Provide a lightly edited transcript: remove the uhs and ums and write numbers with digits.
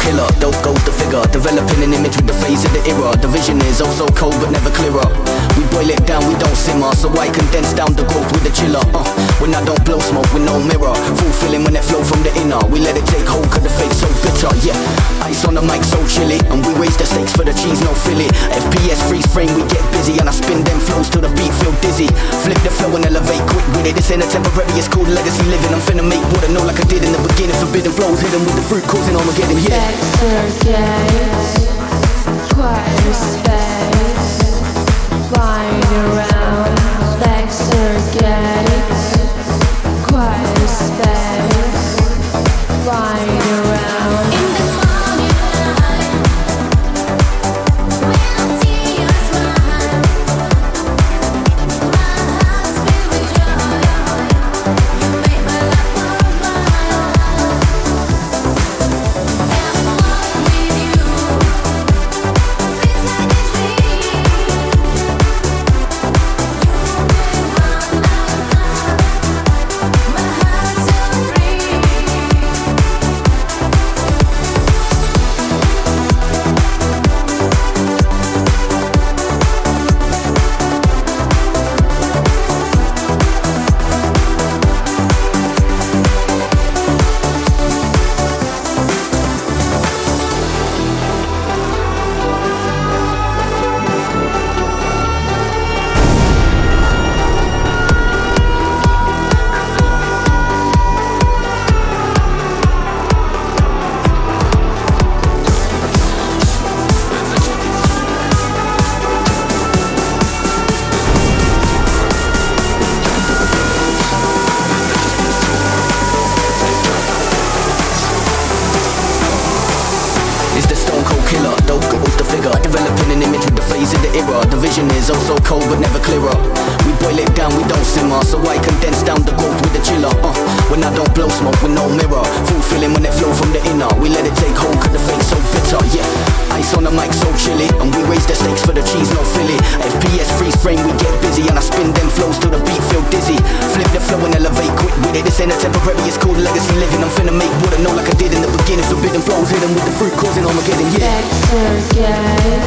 killer, dope goes the figure. Developing an image with the phase of the era. The vision is oh so cold but never clearer. We boil it down, we don't simmer, so I condense down the growth with the chiller. When I don't blow smoke with no mirror, fulfilling when it flow from the inner. We let it take hold cause the fake so bitter, yeah. Ice on the mic so chilly, and we raise the stakes for the cheese, no filly. FPS freeze frame, we get busy, and I spin them flows till the beat feel dizzy. Flip the flow and elevate quick with it. This ain't a temporary, it's called legacy living. I'm finna make what I know like I did in the beginning. Forbidden flows hidden with the fruit causing Armageddon, yeah. Segregate, quiet space, flying around. Segregate, quiet space, flying around. In the morning light, when I see your smile, my heart's filled with joy. You make my life worthwhile. And I walk with you, feels like a dream. My heart's so free. It's the stone cold killer, dope goes the figure. Developing an image with the phase of the era. The vision is oh so cold but never clearer. We boil it down, we don't simmer, so I condense down the growth with the chiller. When I don't blow smoke with no mirror, fulfilling when it flow from the inner. We let it take hold cause the fake so bitter, yeah. Ice on the mic so chilly, and we raise the stakes for the cheese, no filly. FPS freeze frame, we get busy, and I spin them flows till the beat feel dizzy. Flip the flow and elevate quick with it. This ain't a temporary, it's called legacy living. I'm finna make what I know like I did in the beginning. Forbidden flows hidden with the fruit causing Armageddon, yeah. Segregate,